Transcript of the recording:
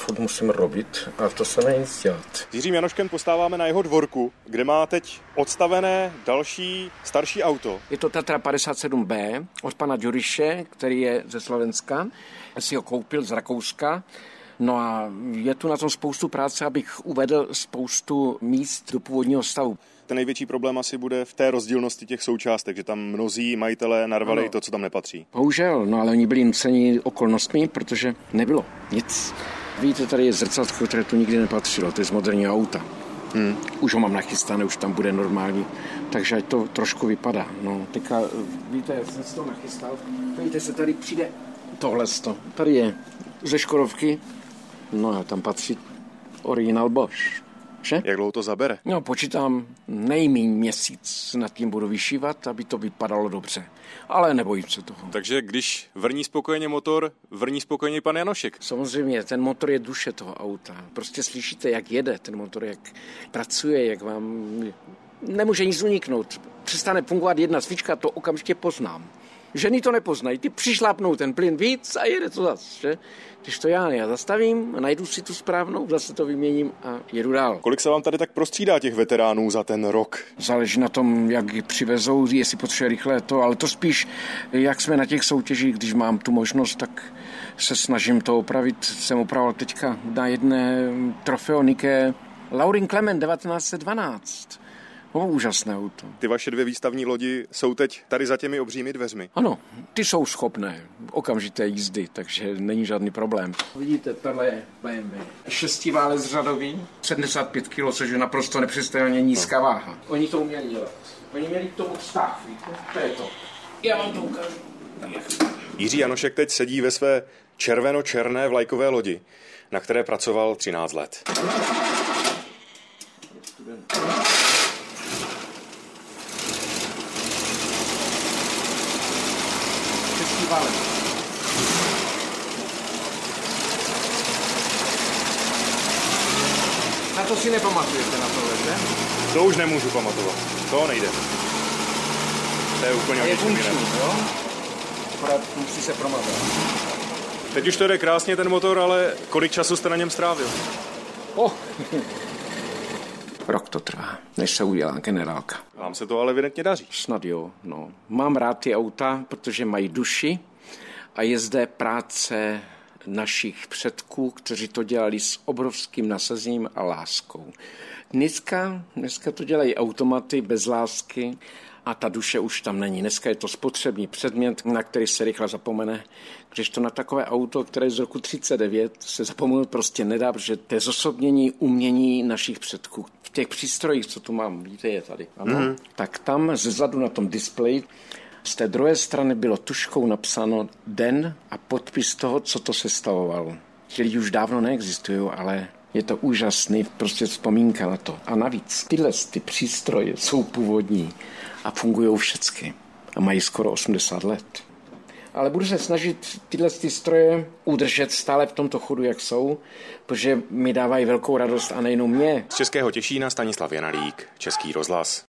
furt musím robit a to se nedá nic dělat. S Jiřím Janoškem postáváme na jeho dvorku, kde má teď odstavené další starší auto. Je to Tatra 57B od pana Ďuriše, který je ze Slovenska. Já si ho koupil z Rakouska. No a je tu na tom spoustu práce, abych uvedl spoustu míst do původního stavu. Ten největší problém asi bude v té rozdílnosti těch součástek, že tam mnozí majitelé narvali to, co tam nepatří. Bohužel, no ale oni byli nuceni okolnostmi, protože nebylo nic. Víte, tady je zrcadlo, které tu nikdy nepatřilo, to je z moderního auta. Už ho mám nachystané, už tam bude normální, takže ať to trošku vypadá. No, teďka, víte, já jsem si to nachystal, víte, se tady přijde tohleto, tady je ze Škodovky, no a tam patří originál Bosch. Že? Jak dlouho to zabere? No, počítám nejméně měsíc nad tím budu vyšívat, aby to vypadalo dobře. Ale nebojím se toho. Takže když vrní spokojeně motor, vrní spokojeně pan Janošek. Samozřejmě, ten motor je duše toho auta. Prostě slyšíte, jak jede ten motor, jak pracuje, jak vám... Nemůže nic uniknout. Přestane fungovat jedna svíčka, to okamžitě poznám. Ženy to nepoznají, ty přišlápnou ten plyn víc a jede to zase, že? Když to já zastavím, najdu si tu správnou, zase to vyměním a jedu dál. Kolik se vám tady tak prostřídá těch veteránů za ten rok? Záleží na tom, jak ji přivezou, jestli potřebuje rychle to, ale to spíš, jak jsme na těch soutěžích, když mám tu možnost, tak se snažím to opravit. Jsem opravoval teďka na jedné trofeo Nike Laurin Clement 1912. Úžasné auto. Ty vaše dvě výstavní lodi jsou teď tady za těmi obřími dveřmi. Ano, ty jsou schopné okamžité jízdy, takže není žádný problém. Vidíte, tohle je BMW. 6válec řadový, 75 kg, což je naprosto nepředstavitelně nízká váha. Oni to uměli dělat. Oni měli k tomu vztah, víte? To je to. Já vám to ukážu. Jiří Janošek teď sedí ve své červeno-černé vlajkové lodi, na které pracoval 13 let. Válec. Na to si nepamatujete, na tohle, že? To už nemůžu pamatovat. To nejde. To je úplně je funkční, jo? Akorát musí se promazat. Teď už to jde krásně ten motor, ale kolik času jste na něm strávil? Rok to trvá, než se udělá generálka. Vám se to ale evidentně daří. Snad jo, no. Mám rád ty auta, protože mají duši a je zde práce našich předků, kteří to dělali s obrovským nasazením a láskou. Dneska to dělají automaty bez lásky a ta duše už tam není. Dneska je to spotřební předmět, na který se rychle zapomene. Když to na takové auto, které je z roku 39, se zapomenout prostě nedá, protože to je zosobnění umění našich předků. V těch přístrojích, co tu mám, vidíte, je tady. Ano? Tak tam zezadu na tom displeji z té druhé strany bylo tužkou napsáno den a podpis toho, co to sestavovalo. Ti lidi už dávno neexistují, ale je to úžasný, prostě vzpomínka na to. A navíc tyhle přístroje jsou původní a fungují všecky. A mají skoro 80 let. Ale budu se snažit tyhle stroje udržet stále v tomto chodu, jak jsou, protože mi dávají velkou radost a nejenom mě. Z Českého Těšína Stanislav Janalík, Český rozhlas.